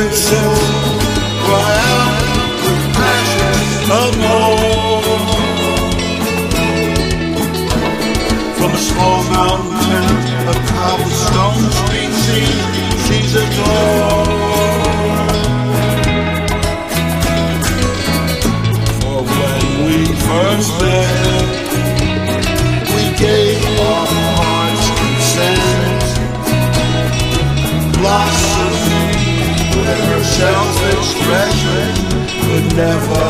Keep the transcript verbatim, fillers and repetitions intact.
soul cry out with passion of more. From a small mountain town, a cobblestone street scene, she's a door. For when we first met, we gave our hearts consent. Blossom with her self-expression could never